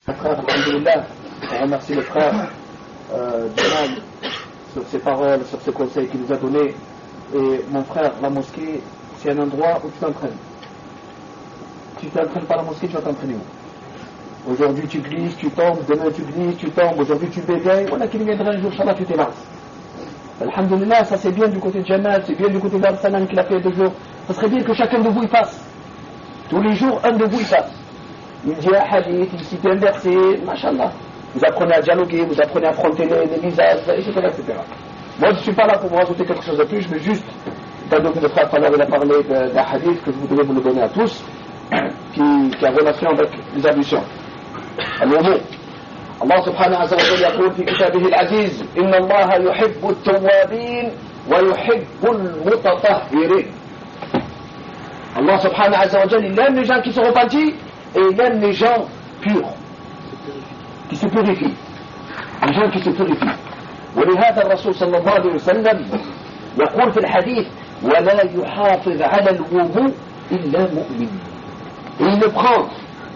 Frère, alhamdoulilah, on remercie le frère Jamal sur ses paroles, sur ses conseils qu'il nous a donnés. Et mon frère, la mosquée, c'est un endroit où tu t'entraînes. Tu t'entraînes pas à la mosquée, tu vas t'entraîner où? Aujourd'hui tu glisses, tu tombes, demain tu glisses, tu tombes, aujourd'hui tu bégayes, voilà qu'il viendra un jour, Inch'Allah, tu t'élances. Alhamdoulilah, ça c'est bien du côté de Jamal, c'est bien du côté d'Al-Salam qu'il a fait 2 jours. Ça serait bien que chacun de vous y passe. Tous les jours, un de vous y passe. Il dit un hadith, il cite un verset, machallah. Vous apprenez à dialoguer, vous apprenez à affronter les visages, etc., etc. Moi, je ne suis pas là pour vous rajouter quelque chose de plus, je veux juste, étant donné que le frère il a parlé d'un hadith que je voudrais vous le donner à tous, qui a relation avec les ablutions. الوضوء الله سبحانه عز وجل يقول في كتابه العزيز إن الله يحب التوابين ويحب المتطهرين. Allah subhanahu wa ta'ala, il aime les gens qui se repentissent et il aime les gens purs qui se purifient, les gens qui se purifient. ولهذا الرسول صلى الله عليه وسلم يقول في الحديث ولا يحافظ على الوضوء إلا مؤمن. Et il le prend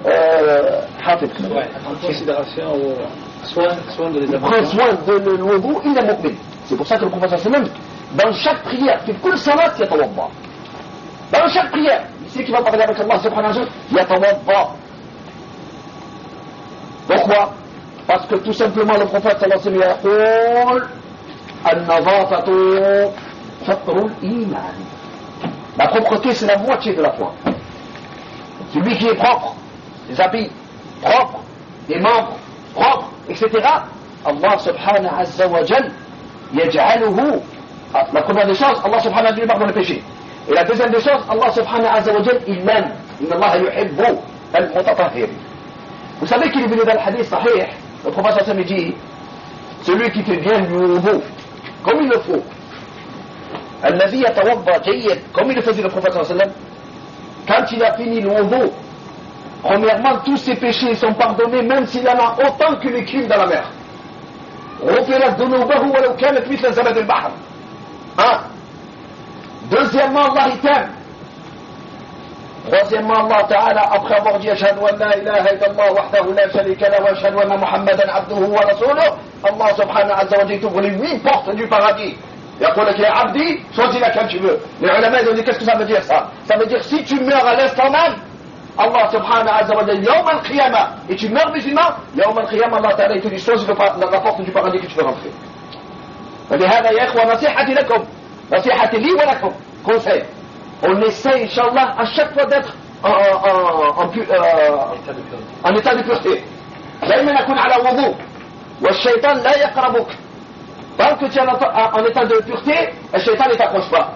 considération soin de les il prend soin de l'wudu إلا مؤمن. C'est pour ça que le prophète صلى الله عليه وسلم dans chaque prière, في كل صلاة يتوضأ. Dans chaque prière, ici qui va parler avec Allah subhanahu wa ta'ala, yatawadda. Pourquoi? Parce que tout simplement le prophète sallallahu alayhi wa sallam yaqul an-nadafatu shatrul iman. La propreté c'est la moitié de la foi. Celui qui est propre, les habits propres, les membres propres, etc. Allah subhanahu wa ta'ala yaj'aluhu. La première des choses, Allah subhanahu wa ta'ala lui pardonne le péché. Et la deuxième des choses, Allah subhanahu wa ta'ala, il l'aime. Inna Allah yuhibbu al-mutatahhir. Vous savez qu'il est venu dans le hadith sahih, le prophète sallallahu alayhi wa sallam dit, celui qui fait bien du wudu, comme il le faut, alladhi yatawadda jayyid, comme il le faisait le prophète sallallahu alayhi wa sallam, quand il a fini le wudu, premièrement, tous ses péchés sont pardonnés, même s'il en a autant que les crimes dans la mer. غفرت ذنوبه ولو كانت مثل زبد البحر. Deuxièmement, Allah il t'aime. Troisièmement, Allah Ta'ala, après avoir dit Ashhadu an la ilaha illallah wahdahu la sharika lahu wa ashhadu anna Muhammadan abduhu wa rasuluhu, Allah subhanahu wa ta'ala t'ouvre les 8 portes du paradis. يقول لك يا عبدي choisis laquelle tu veux. Les ulama ils ont dit qu'est-ce que ça veut dire ça? Ça veut dire si tu meurs à l'instant même, Allah subhanahu wa ta'ala yawm al-qiyamah, et tu meurs musulman, yawm al-qiyamah Allah Ta'ala il te dit choisis la porte du paradis que tu veux rentrer. فلهذا يا إخوة نصيحتي لكم نصيحتي لي ولكم conseil. On essaie, Inch'Allah, à chaque fois d'être en état de pureté. دائما يكون على وضوء والشيطان لا يقربك. Tant que tu es en état de pureté, le shaitan ne t'approche pas.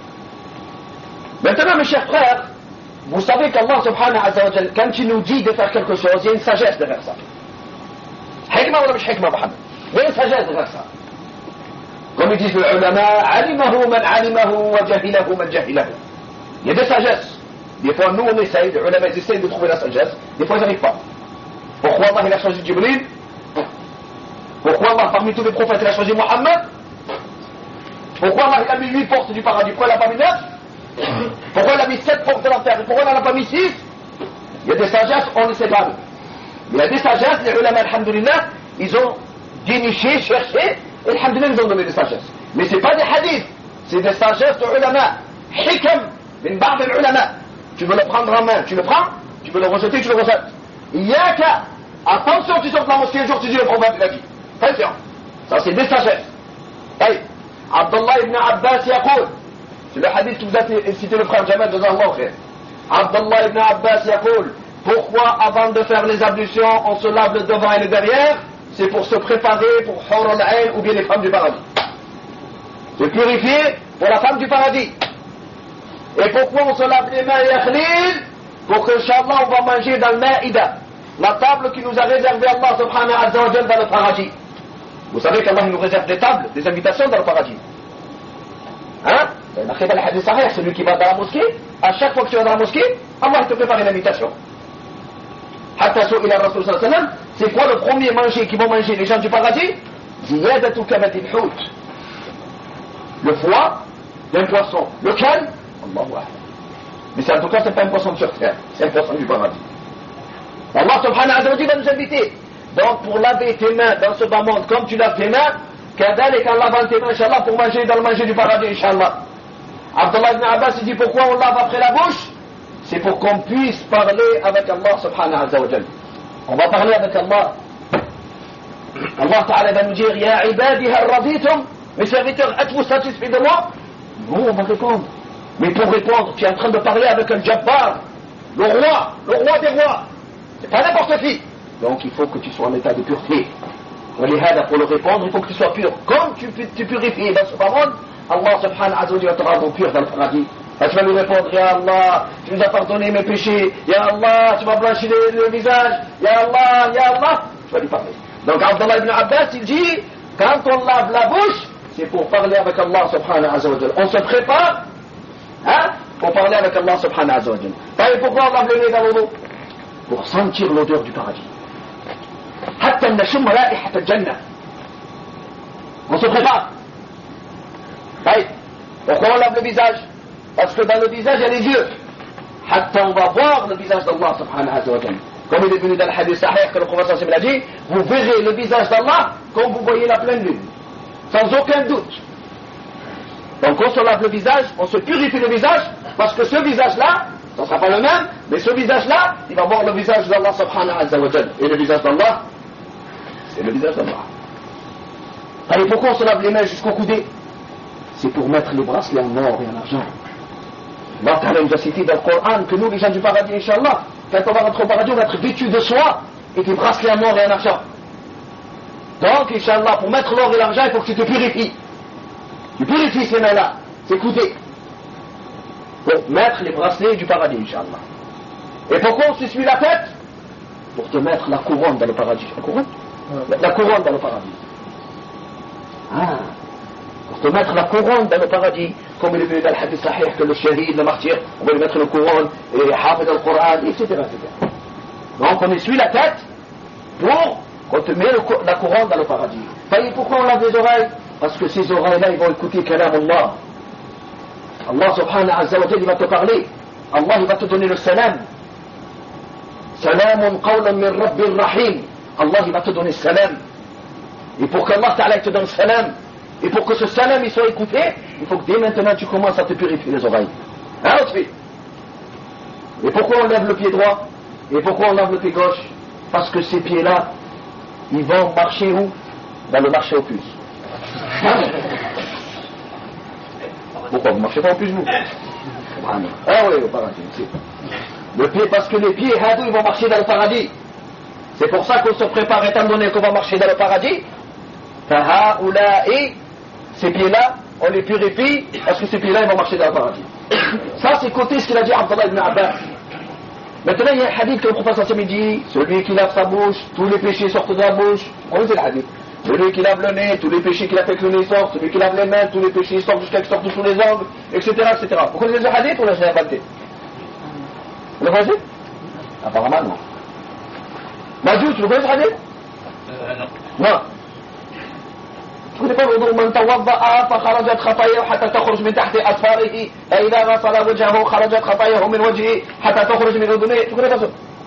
Maintenant, mes chers frères, vous savez qu'Allah subhanahu wa ta'ala, quand il nous dit de faire quelque chose, il y a une sagesse derrière ça. Hikmah ou pas hikmah, Mohamed? Il y a une sagesse derrière ça. Comme ils disent les ulama, alimahu man alimahu wa jahilahu man jahilahu. Il y a des sagesses. Des fois, nous, on essaye, les ulama, ils essayent de trouver la sagesse. Des fois, ils n'arrivent pas. Pourquoi Allah, il a choisi Jibril? Pourquoi Allah, parmi tous les prophètes, il a choisi Muhammad? Pourquoi Allah, il a mis 8 portes du paradis? Pourquoi il n'a pas mis 9? Pourquoi il a mis 7 portes de l'enfer? Pourquoi il n'en a pas mis 6? Il y a des sagesses, on ne sait pas. Il y a des sagesses, les ulama, alhamdulillah, ils ont déniché, cherché, et alhamdulillah, ils ont donné des sagesses. Mais ce n'est pas des hadiths, c'est des sagesses de ulama. Hikam, min ba'd al-ulama. Tu veux le prendre en main, tu le prends, tu veux le rejeter, tu le rejettes. Yaka, attention, tu sors de la mosquée un jour, tu dis le prophète de la vie. Attention, ça c'est des sagesses. Hey, Abdullah ibn Abbas yaqul, c'est le hadith que vous avez cité le frère Jamal, jazallahu khair. Abdullah ibn Abbas yaqul, pourquoi avant de faire les ablutions, on se lave le devant et le derrière? C'est pour se préparer pour Hur al-Ain ou bien les femmes du paradis. Se purifier pour la femme du paradis. Et pourquoi on se lave les mains et akhlil? Pour que, Inch'Allah, on va manger dans le Maïda, la table qui nous a réservé Allah subhanahu wa ta'ala dans le paradis. Vous savez qu'Allah nous réserve des tables, des invitations dans le paradis. Hein? Le hadith sahih, celui qui va dans la mosquée, à chaque fois que tu vas dans la mosquée, Allah te prépare une invitation. حتى سئل الرسول صلى الله عليه وسلم c'est quoi le premier manger qui vont manger les gens du paradis? زيادة كبد الحوت, le foie d'un poisson, lequel? Allahu Akbar. Mais c'est en tout cas c'est pas un poisson sur terre, c'est un poisson du paradis. Allah subhanahu wa ta'ala va nous inviter. Donc pour laver tes mains dans ce bas monde comme tu laves tes mains, qu'Adalik Allah lave tes mains, Inch'Allah, pour manger dans le manger du paradis, Inch'Allah. Abdullah ibn Abbas il dit pourquoi on lave après la bouche? C'est pour qu'on puisse parler avec Allah subhanahu wa ta'ala. On va parler avec Allah. Allah ta'ala va nous dire Ya ibadi hal raditum, mes serviteurs, êtes-vous satisfaits de moi? Non, on va répondre. Mais pour répondre, tu es en train de parler avec un Jabbar, le roi des rois. C'est pas n'importe qui. Donc il faut que tu sois en état de pureté. Pour le répondre, il faut que tu sois pur. Comme tu purifies dans ce monde, Allah subhanahu wa ta'ala va te rendre pur dans le paradis. Et tu vas lui répondre, Ya Allah, tu nous as pardonné mes péchés. Ya Allah, tu m'as blanchi le visage. Ya Allah. Tu vas lui parler. Donc Abdullah ibn Abbas, il dit, quand on lave la bouche, c'est pour parler avec Allah subhanahu wa ta'ala. On se prépare, pour parler avec Allah subhanahu wa ta'ala. Et pourquoi on lave le nez dans l'eau? Pour sentir l'odeur du paradis. حتى نشم رائحة الجنة. On se prépare. Pourquoi on lave le visage? Parce que dans le visage il y a les yeux. حتى on va voir le visage d'Allah subhanahu wa ta'ala. Comme il est venu dans le hadith sahih que le prophète sallallahu alayhi wa sallam a dit, vous verrez le visage d'Allah comme vous voyez la pleine lune. Sans aucun doute. Donc on se lave le visage, on se purifie le visage, parce que ce visage-là, ça ne sera pas le même, mais ce visage-là, il va voir le visage d'Allah subhanahu wa ta'ala. Et le visage d'Allah, c'est le visage d'Allah. Allez, pourquoi on se lave les mains jusqu'au coudé? C'est pour mettre les bracelets en or et en argent. Allah Ta'ala nous a cité dans le Coran que nous, les gens du paradis, Inch'Allah, quand on va rentrer au paradis, on va être vêtus de soie et des bracelets en or et en argent. Donc, Inch'Allah, pour mettre l'or et l'argent, il faut que tu te purifies. Tu purifies ces mains-là, c'est coudé. Pour mettre les bracelets du paradis, Inch'Allah. Et pourquoi on s'essuie la tête? Pour te mettre la couronne dans le paradis. La couronne? La couronne dans le paradis. Pour te mettre la couronne dans le paradis, comme il est venu dans le hadith sahih que le shahid, le martyr, on va lui mettre une couronne, et hafid al-Qur'an, etc. Donc on essuie la tête pour qu'on te met la couronne dans le paradis. Et pourquoi on lave les oreilles? Parce que ces oreilles-là, ils vont écouter kalam Allah. Allah subhanahu wa ta'ala, il va te parler. Allah, il va te donner le salam. Salamun qawlan min rabbir rahim. Allah, il va te donner salam. Et pour qu'Allah ta'ala te donne salam, et pour que ce salam il soit écouté, il faut que dès maintenant tu commences à te purifier les oreilles. Ensuite. Et pourquoi on lève le pied droit? Et pourquoi on lave le pied gauche? Parce que ces pieds-là, ils vont marcher où? Dans le marché aux puces. Pourquoi vous ne marchez pas aux puces, vous? Ah oui, au paradis. Le pied, parce que les pieds, ils vont marcher dans le paradis. C'est pour ça qu'on se prépare, étant donné qu'on va marcher dans le paradis. Et ces pieds-là, on les purifie, parce que ces pieds-là, ils vont marcher dans le paradis. Ça, c'est côté ce qu'il a dit Abdullah ibn Abbas. Maintenant, il y a un hadith que le prophète sallallahu alayhi wa sallam dit, celui qui lave sa bouche, tous les péchés sortent de la bouche. On sait le hadith. Celui qui lave le nez, tous les péchés qu'il a fait que le nez sortent. Celui qui lave les mains, tous les péchés sortent jusqu'à qu'ils sortent sous les ongles, etc., etc. Vous connaissez le hadith ou là, je l'ai inventé? Vous le connaissez? Apparemment, non. Majou, tu le connais ce hadith? Non. Tu connais pas le من توضأ فخرجت خطاياه حتى تخرج من تحت أظفاره فإذا غسل وجهه خرجت خطاياه من وجهه حتى تخرج من أذنيه. Tu connais pas ça?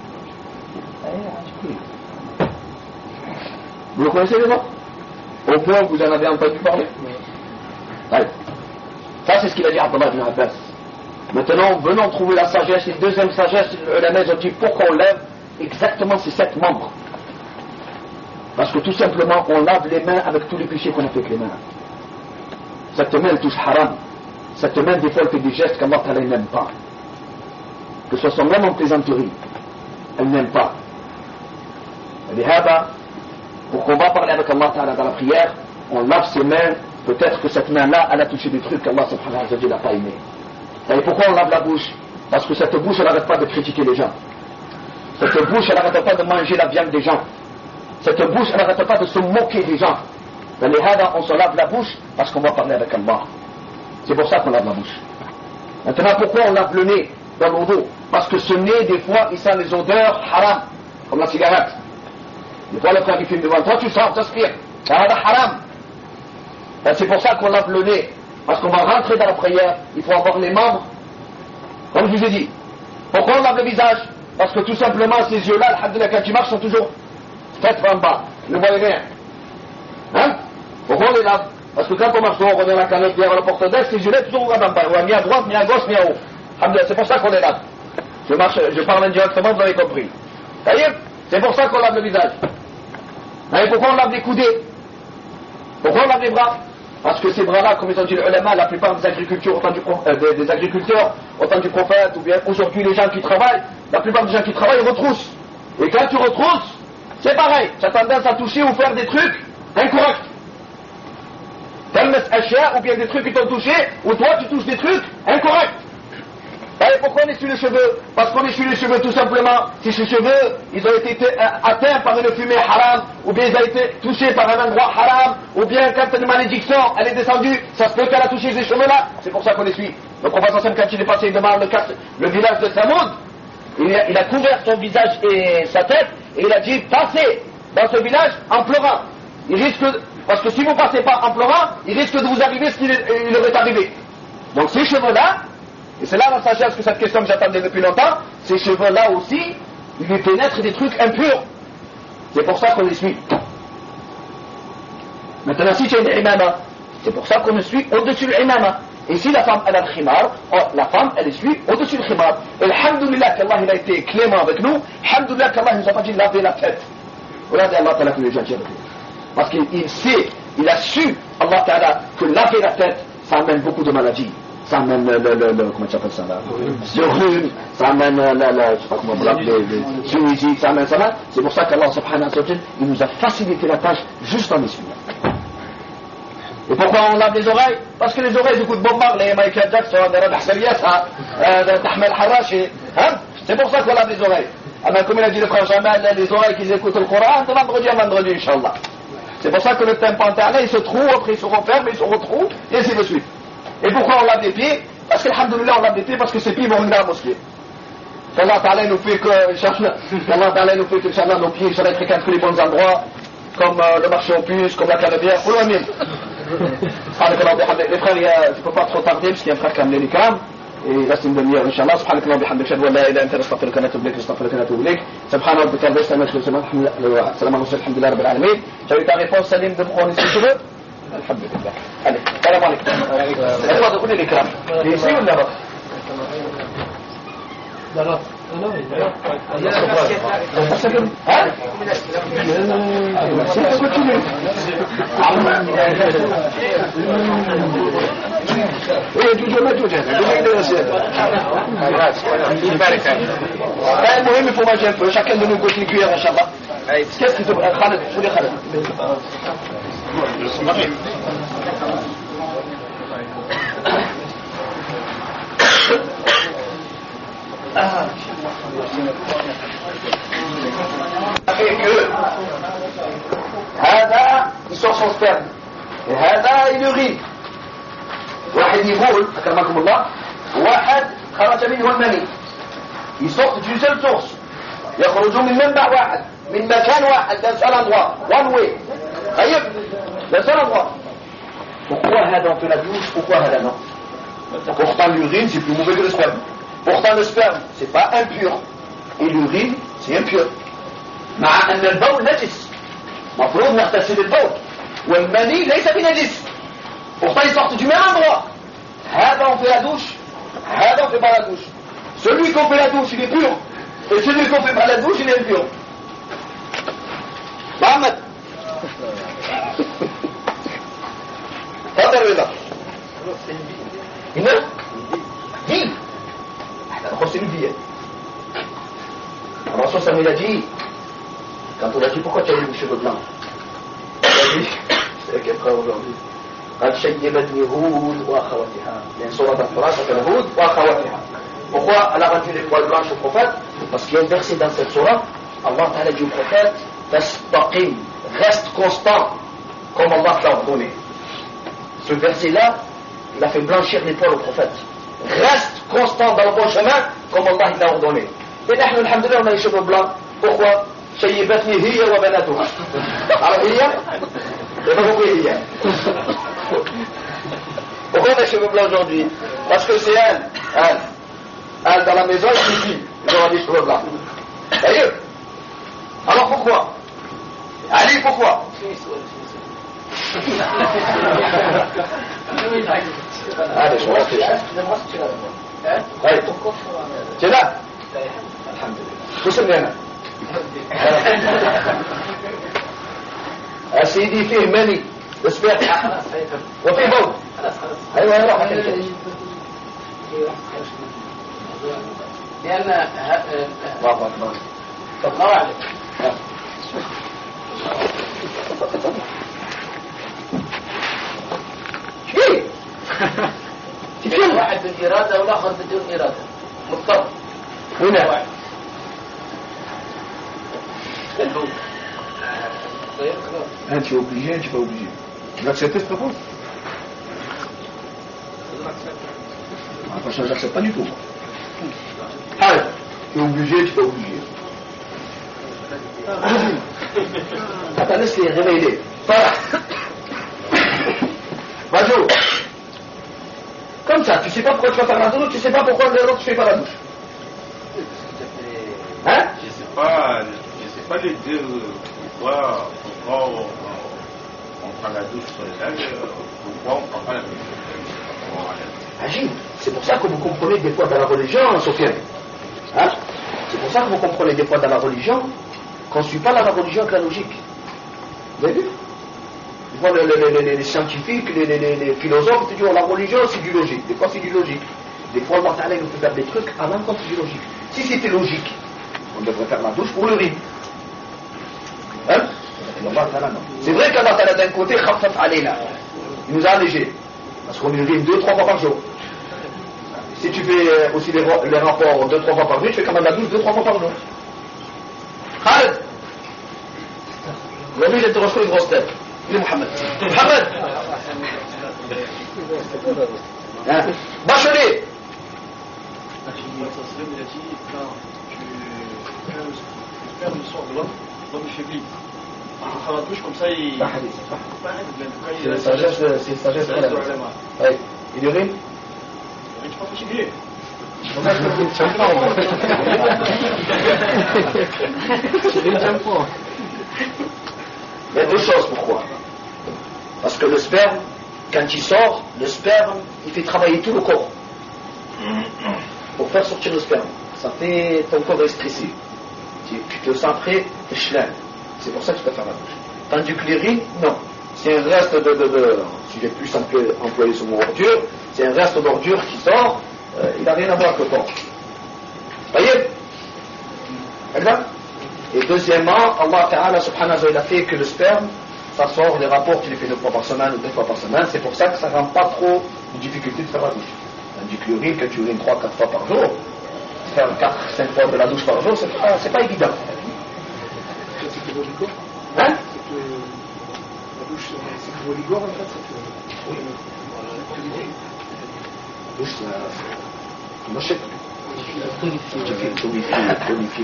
Vous le connaissez les autres? Au point que vous en avez entendu parler? Allez. Ça c'est ce qu'il a dit à Abdullah ibn Abbas. Maintenant, venons trouver la sagesse. Et deuxième sagesse, la maison dit pourquoi on lève exactement ces 7 membres. Parce que tout simplement, on lave les mains avec tous les péchés qu'on a fait avec les mains. Cette main, elle touche haram. Cette main, des fois, elle fait des gestes qu'Allah Ta'ala n'aime pas. Que ce soit même en plaisanterie. Elle n'aime pas. Et pour qu'on va parler avec Allah Ta'ala dans la prière, on lave ses mains. Peut-être que cette main-là, elle a touché des trucs qu'Allah Subhanahu wa Ta'ala n'a pas aimé. Et pourquoi on lave la bouche? Parce que cette bouche, elle n'arrête pas de critiquer les gens. Cette bouche, elle n'arrête pas de manger la viande des gens. Cette bouche, elle n'arrête pas de se moquer des gens. On se lave la bouche parce qu'on va parler avec Allah. C'est pour ça qu'on lave la bouche. Maintenant, pourquoi on lave le nez dans l'eau d'eau? Parce que ce nez, des fois, il sent les odeurs haram, comme la cigarette. Des fois, le frère qui filme devant toi, tu sors, t'aspires. C'est haram. Et c'est pour ça qu'on lave le nez. Parce qu'on va rentrer dans la prière, il faut avoir les membres, comme je vous ai dit. Pourquoi on lave le visage? Parce que tout simplement, ces yeux-là, alhamdoulilah, quand ils marchent, sont toujours tête en bas. Ils ne voient rien. Hein? Pourquoi on les lave? Parce que quand on marche, on revient à la canette, bien à la porte d'air, ces yeux-là, toujours en bas. On ni à droite, ni à gauche, ni à haut. Alhamdoulilah, c'est pour ça qu'on les lave. Je parle indirectement, vous avez compris. C'est pour ça qu'on lave le visage. Et pourquoi on lave les coudées? Pourquoi on lave les bras? Parce que ces bras-là, comme ils ont dit les ulama, la plupart des agriculteurs, des agriculteurs, au temps du prophète, ou bien aujourd'hui les gens qui travaillent, la plupart des gens qui travaillent retroussent. Et quand tu retrousses, c'est pareil, tu as tendance à toucher ou faire des trucs incorrects. Ou bien des trucs qui t'ont touché, ou toi tu touches des trucs incorrects. Et pourquoi on essuie les cheveux? Parce qu'on essuie les cheveux tout simplement si ces cheveux, ils ont été atteints par une fumée haram, ou bien ils ont été touchés par un endroit haram, ou bien quand une malédiction, elle est descendue, ça se peut qu'elle a touché ces cheveux-là, c'est pour ça qu'on essuie. Le prophète Hassan, quand il est passé devant le village de Samoud, il a couvert son visage et sa tête, et il a dit, passez dans ce village en pleurant. Parce que si vous ne passez pas en pleurant, il risque de vous arriver ce qu'il aurait arrivé. Donc ces cheveux-là, et c'est là la sagesse que cette question que j'attendais depuis longtemps, ces cheveux-là aussi, ils lui pénètrent des trucs impurs. C'est pour ça qu'on les suit. Maintenant, si tu as une imama, c'est pour ça qu'on le suit au-dessus de l'imama. Et si la femme, elle a le khimar, la femme, elle les suit au-dessus du khimar. Et alhamdoulilah qu'Allah il a été clément avec nous, alhamdoulilah qu'Allah nous a pas dit de laver la tête. Regardez Allah Ta'ala que les gens avec nous. Parce qu'il sait, il a su, Allah Ta'ala, que laver la tête, ça amène beaucoup de maladies. Ça amène comment tu appelles ça là? Le rhume, ça amène je sais pas comment vous l'appelez, le sinusite, ça amène. C'est pour ça qu'Allah subhanahu wa ta'ala, il nous a facilité la tâche juste en essuyant. Et pourquoi on lave les oreilles? Parce que les oreilles écoutent Bob Marley, Michael Jackson, Tahmel Harashi. C'est pour ça qu'on lave les oreilles. Alors, comme il a dit le frère Jamal, les oreilles qui écoutent le Coran, de vendredi à vendredi, Inch'Allah. C'est pour ça que le tympan interne, il se trouve, après il se referme, il se retrouve, et ainsi de suite. Et pourquoi on lave les pieds? Parce qu'alhamdoulilah on lave les pieds parce que ces pieds vont venir à la mosquée. Qu'Allah Ta'ala nous fait que, Inch'Allah, nos pieds fréquentent que les bons endroits, comme le marché aux puces, comme la calabière, ou le mien. Les frères, je ne peux pas trop tarder, parce qu'il y a un frère qui a amené les câbles, et il reste une demi-heure, Inch'Allah. Subhanak Allahumma bihamdik, ashhadu an la ilaha illa anta, astaghfiruka wa atubu ilayk, astaghfiruka wa atubu ilayk. Subhana rabbika rabbil izzati amma yasifun, salamun alhamdulillahi rabbil alamin. J'avais ta réponse, Salim, de prendre ici, tu veux? Alhamdulillah. Allez, salam alaikum. C'est quoi de couler les crânes? Ici ou là-bas? Là-bas. المهم il faut manger un peu, chacun de nous goûte une cuillère, Inch'Allah. Qu'est-ce que tu veux? Khaled, je voulais Khaled. هذا يسوق son sperme وهذا يريد واحد يقول أكرمكم الله واحد خرج منه المني يسوق d'une seule source يخرج من منبع واحد من مكان واحد d'un seul endroit one way طيب d'un seul endroit. Pourquoi هذا on fait la douche, pourquoi هذا non? Pourtant l'urine c'est plus mauvais que le sperme. Pourtant le sperme c'est pas impur et l'urine c'est impur. مع أن البول نجس مفروض نغتسل البول والمني ليس بنجس. Pourtant ils sortent du même endroit. هذا on fait la douche, هذا on fait pas la douche. Celui qu'on fait la douche il est pur et celui qu'on fait pas la douche il est impur. Mohamed تفضل رضا. هنا دي احنا نخص الدية. الرسول صلى الله عليه وسلم quand on a dit pourquoi tu as les cheveux blancs, il a dit c'est avec un frère aujourd'hui قال شيبتني هود واخواتها يعني سورة الفراش كان هود واخواتها. Pourquoi elle a rendu les poils blancs au prophète? Parce qu'il y a un verset dans cette sourate, Allah Ta'ala dit au prophète fastaqim, reste constant comme Allah t'a ordonné. Ce verset-là, il a fait blanchir les poils au prophète. Reste constant dans le bon chemin comme Allah t'a ordonné. Et nous, alhamdoulilah, on a les cheveux blancs. Pourquoi? شيبتني هي وبناتها. عربية؟ هي. Pourquoi on a les cheveux blancs aujourd'hui? Parce que c'est elle dans la maison, il suffit, ils auront des cheveux blancs. D'ailleurs. Alors pourquoi? Ali, pourquoi? هذا شو هاي كذا الحمد لله شو سمي انا سيدي فيه مني اسمع وفيه بول ايوه روح لأن الله اكبر قواعد ايه واحد بالإرادة والآخر بدون إرادة مضطر هنا un tu es obligé, un tu es pas obligé. Tu vas accepter cette réponse? Enfin, je n'accepte pas du tout. Allez, tu es obligé, tu es pas obligé. Attends, laisse-les réveiller. Voilà. Bajo. Comme ça, tu sais pas pourquoi tu vas faire la douche, tu sais pas pourquoi l'autre tu fais pas la douche. Hein? Je sais pas les dire pourquoi on prend la douche sur les lèvres, pourquoi on prend pas la douche sur les lèvres. Agile. C'est pour ça que vous comprenez des fois dans la religion, Sofiane. Hein? C'est pour ça que vous comprenez des fois dans la religion qu'on ne suit pas la religion avec la logique. Vous avez vu? Des fois, les scientifiques, les philosophes, ils disent la religion c'est du logique. Des fois c'est du logique. Des fois, Allah nous fait faire des trucs à l'encontre du logique. Si c'était logique, on devrait faire la douche pour le riz. Hein? C'est vrai qu'Allah d'un côté, il nous a allégé. Parce qu'on urine 2-3 fois par jour. Si tu fais aussi les rapports 2-3 fois par nuit, tu fais quand même la douche 2-3 fois par jour. Khaled, l'homme il interroge une grosse tête. Il est Mohamed. Mohamed, hein? Bachelet. L'homme faiblit. On la touche comme ça, il. C'est la sagesse, c'est la sagesse de l'ulama. Oui. Il urine? Il n'est pas fatigué. Il y a deux choses, pourquoi? Parce que le sperme, quand il sort, le sperme, il fait travailler tout le corps pour faire sortir le sperme. Ça fait ton corps est stressé. Tu te sens prêt, t'es chelin. C'est pour ça que tu peux faire la bouche. Tandis que l'urine, non. C'est un reste si j'ai pu employer ce mot ordure, c'est un reste d'ordure qui sort, il n'a rien à voir avec le corps. Voyez? Et deuxièmement, Allah Ta'ala subhanahu wa ta'ala a fait que le sperme, ça sort, les rapports, tu les fais 2 fois par semaine ou 2 fois par semaine, c'est pour ça que ça ne rend pas trop de difficulté de faire la douche. Tandis que l'urine, quand tu urines 3-4 fois par jour, faire 4-5 fois de la douche par jour, c'est pas évident. Hein? La douche, c'est pour l'igor en fait. La douche, c'est moché. Tonifié.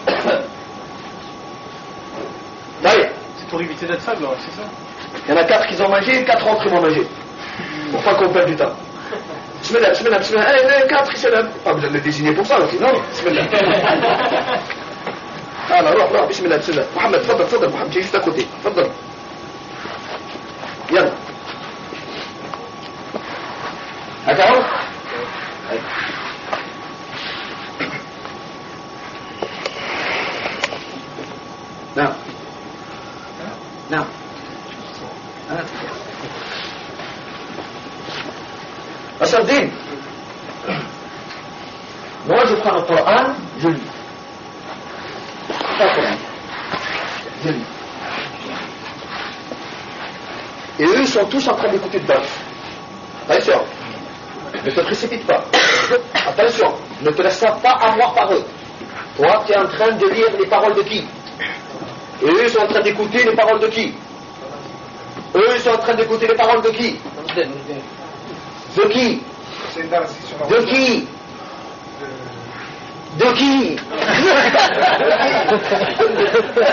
D'ailleurs, C'est pour éviter d'être sale, c'est ça? il y en a 4 qui ont mangé, 4 autres qui vont manger. Pour pas qu'on perde du temps. Bismillah. Allez, 4 ils se lèvent. Pas besoin de les désigner pour ça, sinon, bismillah. Alors, روح bismillah. Mohamed, تفضل Mohamed, j'ai juste à côté. تفضل. يلا. هكذا؟ نعم. Asardine, moi je prends le Coran, je lis. Pas le Coran. Je lis. Et eux sont tous en train d'écouter dedans. Attention, ne te précipite pas. Attention, ne te laisse pas avoir par eux. Toi, tu es en train de lire les paroles de qui? Et eux sont en train d'écouter les paroles de qui? Eux sont en train d'écouter les paroles de qui? De qui? De qui? De qui?